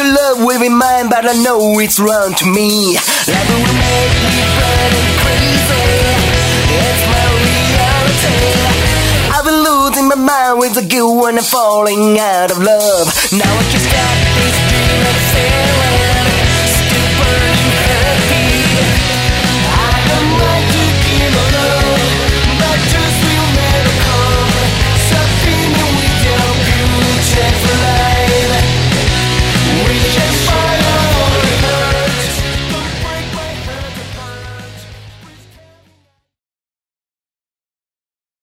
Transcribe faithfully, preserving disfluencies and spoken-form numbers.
your love will be mine, but I know it's wrong to me. Love will make me burn and crazy. It's my reality. I've been losing my mind with the guilt when I'm falling out of love. Now I just got